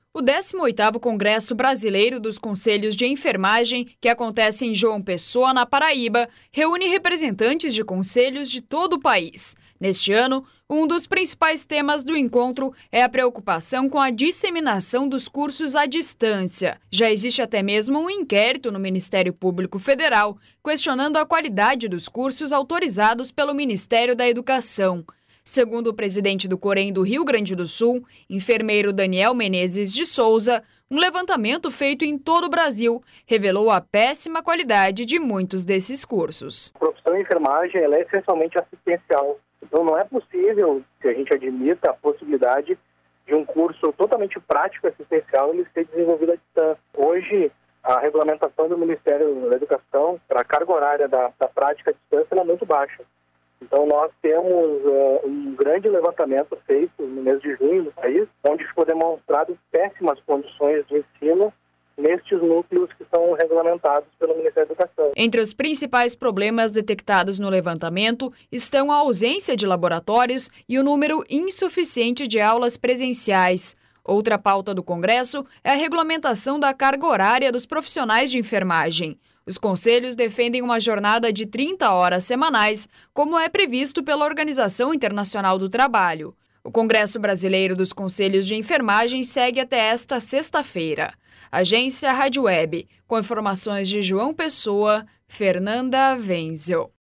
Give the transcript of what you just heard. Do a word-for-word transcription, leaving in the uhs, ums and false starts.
O décimo oitavo Congresso Brasileiro dos Conselhos de Enfermagem, que acontece em João Pessoa, na Paraíba, reúne representantes de conselhos de todo o país. Neste ano, um dos principais temas do encontro é a preocupação com a disseminação dos cursos à distância. Já existe até mesmo um inquérito no Ministério Público Federal questionando a qualidade dos cursos autorizados pelo Ministério da Educação. Segundo o presidente do Corém do Rio Grande do Sul, enfermeiro Daniel Menezes de Souza, um levantamento feito em todo o Brasil revelou a péssima qualidade de muitos desses cursos. A profissão de enfermagem ela é essencialmente assistencial. Então não é possível que a gente admita a possibilidade de um curso totalmente prático e assistencial ele ser desenvolvido à distância. Hoje, a regulamentação do Ministério da Educação para a carga horária da, da prática à distância é muito baixa. Então, nós temos uh, um grande levantamento feito no mês de junho no país, onde ficou demonstrado péssimas condições de ensino nestes núcleos que são regulamentados pelo Ministério da Educação. Entre os principais problemas detectados no levantamento estão a ausência de laboratórios e o número insuficiente de aulas presenciais. Outra pauta do Congresso é a regulamentação da carga horária dos profissionais de enfermagem. Os conselhos defendem uma jornada de trinta horas semanais, como é previsto pela Organização Internacional do Trabalho. O Congresso Brasileiro dos Conselhos de Enfermagem segue até esta sexta-feira. Agência Rádio Web, com informações de João Pessoa, Fernanda Wenzel.